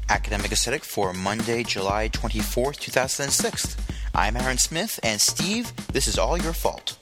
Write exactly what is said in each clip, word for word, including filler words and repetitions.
Academic Aesthetic for Monday, July twenty-fourth, two thousand six. I'm Aaron Smith, and Steve, this is all your fault.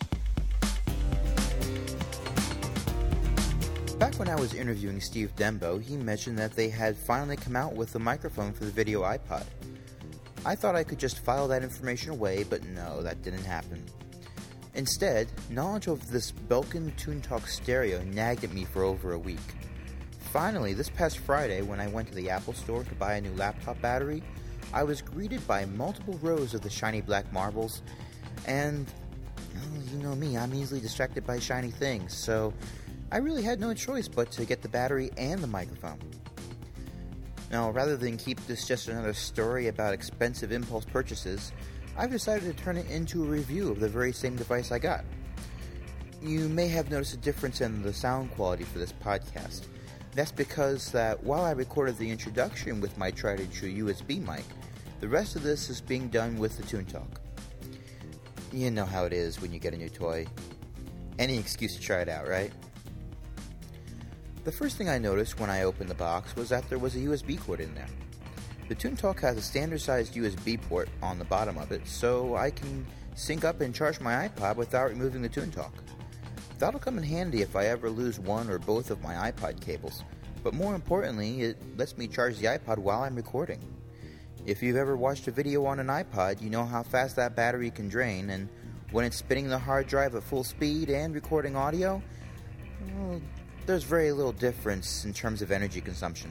Back when I was interviewing Steve Dembo, he mentioned that they had finally come out with a microphone for the video iPod. I thought I could just file that information away, but no, that didn't happen. Instead, knowledge of this Belkin TuneTalk stereo nagged at me for over a week. Finally, this past Friday, when I went to the Apple store to buy a new laptop battery, I was greeted by multiple rows of the shiny black marbles, and, well, you know me, I'm easily distracted by shiny things, so I really had no choice but to get the battery and the microphone. Now, rather than keep this just another story about expensive impulse purchases, I've decided to turn it into a review of the very same device I got. You may have noticed a difference in the sound quality for this podcast. That's because that while I recorded the introduction with my tried and true U S B mic, the rest of this is being done with the TuneTalk. You know how it is when you get a new toy. Any excuse to try it out, right? The first thing I noticed when I opened the box was that there was a U S B cord in there. The TuneTalk has a standard-sized U S B port on the bottom of it, so I can sync up and charge my iPod without removing the TuneTalk. That'll come in handy if I ever lose one or both of my iPod cables, but more importantly, it lets me charge the iPod while I'm recording. If you've ever watched a video on an iPod, you know how fast that battery can drain, and when it's spinning the hard drive at full speed and recording audio, well, there's very little difference in terms of energy consumption.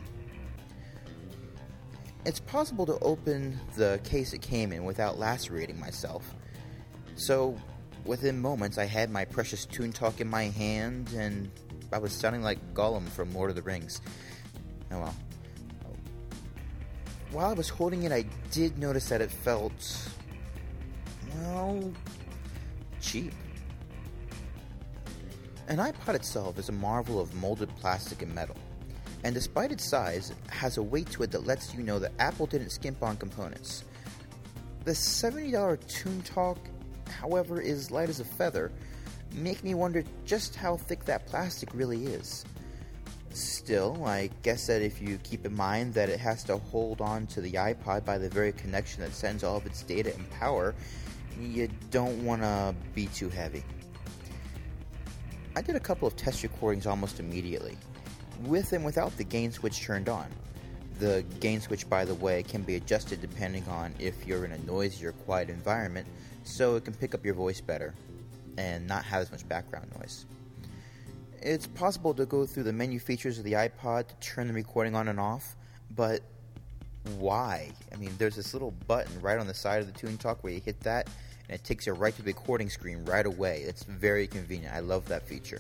It's possible to open the case it came in without lacerating myself, so within moments I had my precious TuneTalk in my hand and I was sounding like Gollum from Lord of the Rings. Oh well. While I was holding it, I did notice that it felt, well, cheap. An iPod itself is a marvel of molded plastic and metal, and despite its size, it has a weight to it that lets you know that Apple didn't skimp on components. The seventy dollars TuneTalk, however, is light as a feather, making me wonder just how thick that plastic really is. Still, I guess that if you keep in mind that it has to hold on to the iPod by the very connection that sends all of its data and power, you don't want to be too heavy. I did a couple of test recordings almost immediately, with and without the gain switch turned on. The gain switch, by the way, can be adjusted depending on if you're in a noisy or quiet environment, so it can pick up your voice better and not have as much background noise. It's possible to go through the menu features of the iPod to turn the recording on and off, but why? I mean, there's this little button right on the side of the TuneTalk where you hit that, and it takes you right to the recording screen right away. It's very convenient. I love that feature.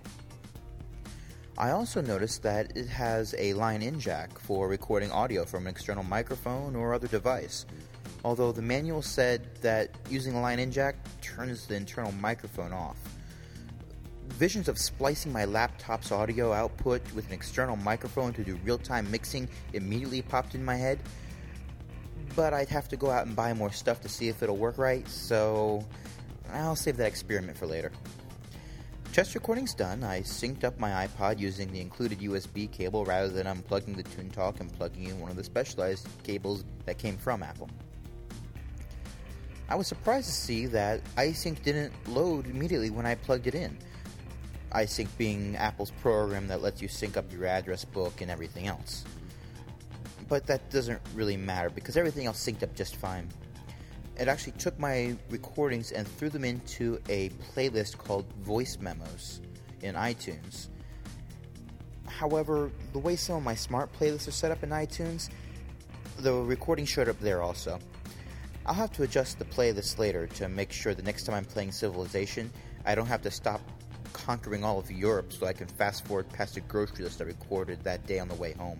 I also noticed that it has a line-in jack for recording audio from an external microphone or other device, although the manual said that using a line-in jack turns the internal microphone off. Visions of splicing my laptop's audio output with an external microphone to do real-time mixing immediately popped in my head, but I'd have to go out and buy more stuff to see if it'll work right, so I'll save that experiment for later. Test recording's done. I synced up my iPod using the included U S B cable rather than unplugging the TuneTalk and plugging in one of the specialized cables that came from Apple. I was surprised to see that iSync didn't load immediately when I plugged it in. iSync being Apple's program that lets you sync up your address book and everything else. But that doesn't really matter because everything else synced up just fine. It actually took my recordings and threw them into a playlist called Voice Memos in iTunes. However, the way some of my smart playlists are set up in iTunes, the recording showed up there also. I'll have to adjust the playlist later to make sure the next time I'm playing Civilization, I don't have to stop conquering all of Europe so I can fast forward past the grocery list I recorded that day on the way home.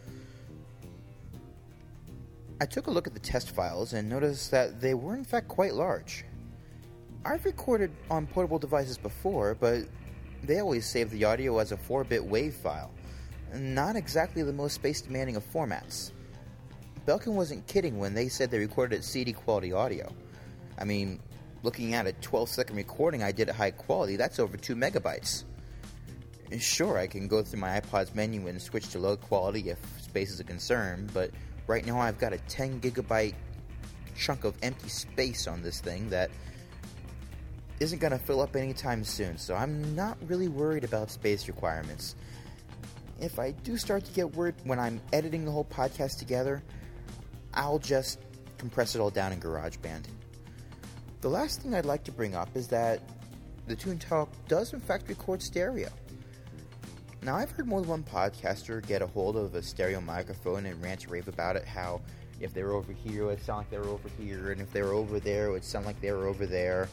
I took a look at the test files and noticed that they were in fact quite large. I've recorded on portable devices before, but they always save the audio as a four-bit WAV file. Not exactly the most space-demanding of formats. Belkin wasn't kidding when they said they recorded at C D quality audio. I mean, looking at a twelve second recording I did at high quality, that's over two megabytes. Sure, I can go through my iPod's menu and switch to low quality if space is a concern, but right now I've got a ten gigabyte chunk of empty space on this thing that isn't going to fill up anytime soon, so I'm not really worried about space requirements. If I do start to get worried when I'm editing the whole podcast together, I'll just compress it all down in GarageBand. The last thing I'd like to bring up is that the ToonTalk does in fact record stereo. Now, I've heard more than one podcaster get a hold of a stereo microphone and rant and rave about it, how if they were over here, it would sound like they were over here, and if they were over there, it would sound like they were over there.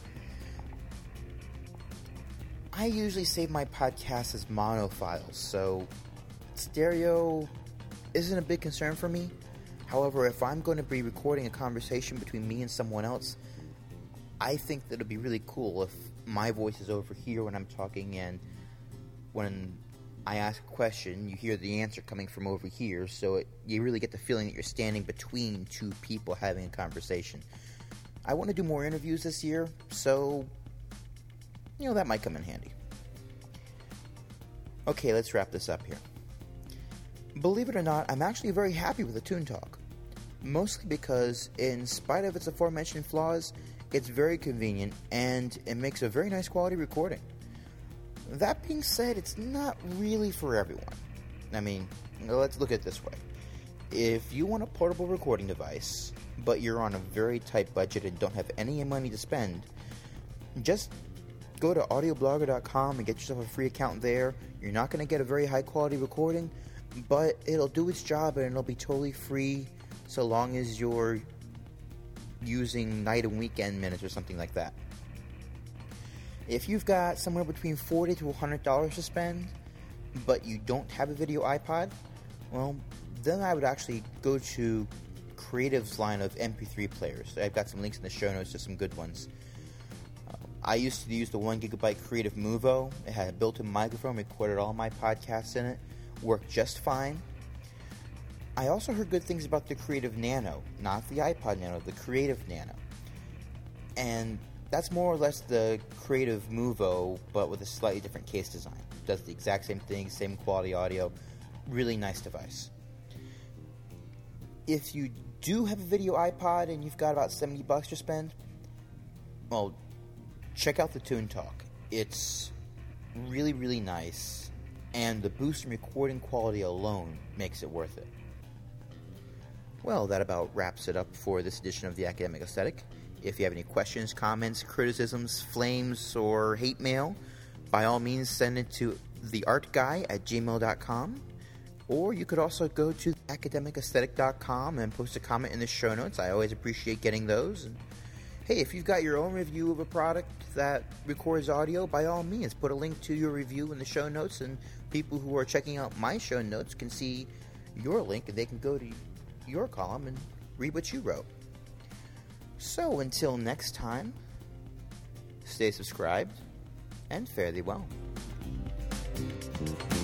I usually save my podcasts as mono files, so stereo isn't a big concern for me. However, if I'm going to be recording a conversation between me and someone else, I think that it would be really cool if my voice is over here when I'm talking, and when I ask a question, you hear the answer coming from over here, so it, you really get the feeling that you're standing between two people having a conversation. I want to do more interviews this year, so, you know, that might come in handy. Okay, let's wrap this up here. Believe it or not, I'm actually very happy with the ToonTalk. Mostly because, in spite of its aforementioned flaws, it's very convenient, and it makes a very nice quality recording. That being said, it's not really for everyone. I mean, let's look at it this way. If you want a portable recording device, but you're on a very tight budget and don't have any money to spend, just go to audio blogger dot com and get yourself a free account there. You're not going to get a very high quality recording, but it'll do its job and it'll be totally free so long as you're using night and weekend minutes or something like that. If you've got somewhere between forty to one hundred dollars to spend, but you don't have a video iPod, well, then I would actually go to Creative's line of M P three players. I've got some links in the show notes to some good ones. Uh, I used to use the one gigabyte Creative Movo. It had a built-in microphone, recorded all my podcasts in it, worked just fine. I also heard good things about the Creative Nano, not the iPod Nano, the Creative Nano. And that's more or less the Creative Movo, but with a slightly different case design. It does the exact same thing, same quality audio. Really nice device. If you do have a video iPod and you've got about seventy bucks to spend, well, check out the ToonTalk. It's really, really nice, and the boost in recording quality alone makes it worth it. Well, that about wraps it up for this edition of The Academic Aesthetic. If you have any questions, comments, criticisms, flames, or hate mail, by all means send it to the art guy at gmail dot com. Or you could also go to academic aesthetic dot com and post a comment in the show notes. I always appreciate getting those. And hey, if you've got your own review of a product that records audio, by all means, put a link to your review in the show notes, and people who are checking out my show notes can see your link, and they can go to your column and read what you wrote. So until next time, stay subscribed and fare thee well.